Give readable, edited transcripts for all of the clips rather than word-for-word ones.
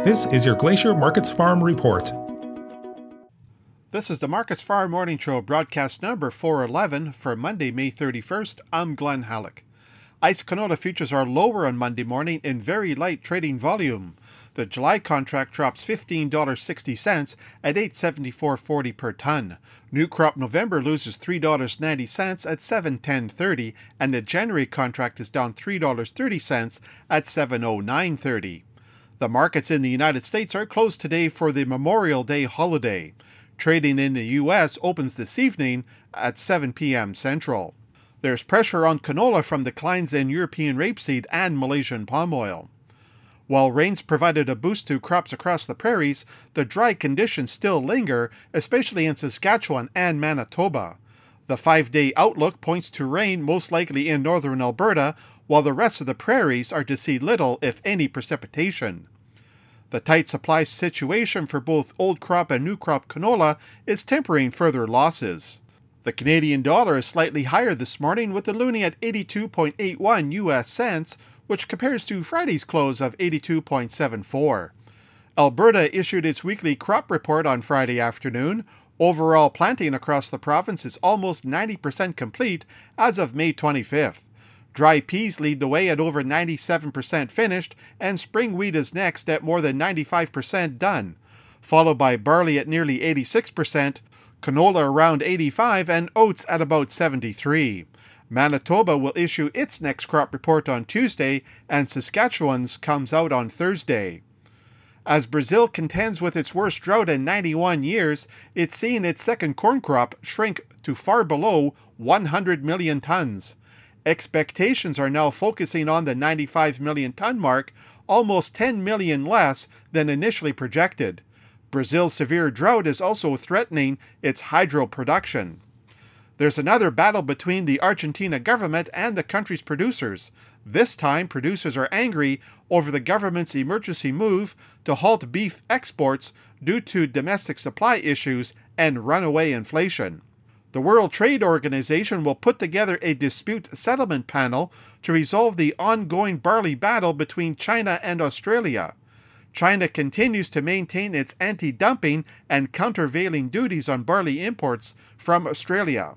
This is your Glacier Markets Farm Report. This is the Markets Farm Morning Show, broadcast number 411 for Monday, May 31st. I'm Glenn Halleck. ICE canola futures are lower on Monday morning in very light trading volume. The July contract drops $15.60 at $874.40 per ton. New crop November loses $3.90 at $710.30, and the January contract is down $3.30 at $709.30. The markets in the United States are closed today for the Memorial Day holiday. Trading in the U.S. opens this evening at 7 p.m. Central. There's pressure on canola from declines in European rapeseed and Malaysian palm oil. While rains provided a boost to crops across the prairies, the dry conditions still linger, especially in Saskatchewan and Manitoba. The 5-day outlook points to rain most likely in northern Alberta, while the rest of the prairies are to see little, if any, precipitation. The tight supply situation for both old crop and new crop canola is tempering further losses. The Canadian dollar is slightly higher this morning, with the loonie at 82.81 US cents, which compares to Friday's close of 82.74. Alberta issued its weekly crop report on Friday afternoon. Overall planting across the province is almost 90% complete as of May 25th. Dry peas lead the way at over 97% finished, and spring wheat is next at more than 95% done, followed by barley at nearly 86%, canola around 85%, and oats at about 73%. Manitoba will issue its next crop report on Tuesday, and Saskatchewan's comes out on Thursday. As Brazil contends with its worst drought in 91 years, it's seen its second corn crop shrink to far below 100 million tons. Expectations are now focusing on the 95 million ton mark, almost 10 million less than initially projected. Brazil's severe drought is also threatening its hydro production. There's another battle between the Argentina government and the country's producers. This time, producers are angry over the government's emergency move to halt beef exports due to domestic supply issues and runaway inflation. The World Trade Organization will put together a dispute settlement panel to resolve the ongoing barley battle between China and Australia. China continues to maintain its anti-dumping and countervailing duties on barley imports from Australia.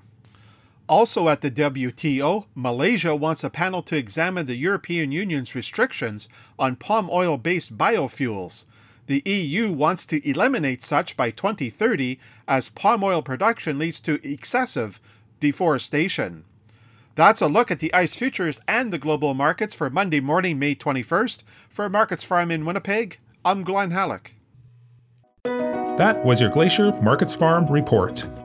Also at the WTO, Malaysia wants a panel to examine the European Union's restrictions on palm oil-based biofuels. The EU wants to eliminate such by 2030 as palm oil production leads to excessive deforestation. That's a look at the ICE futures and the global markets for Monday morning, May 21st. For Markets Farm in Winnipeg, I'm Glenn Halleck. That was your Glacier Markets Farm Report.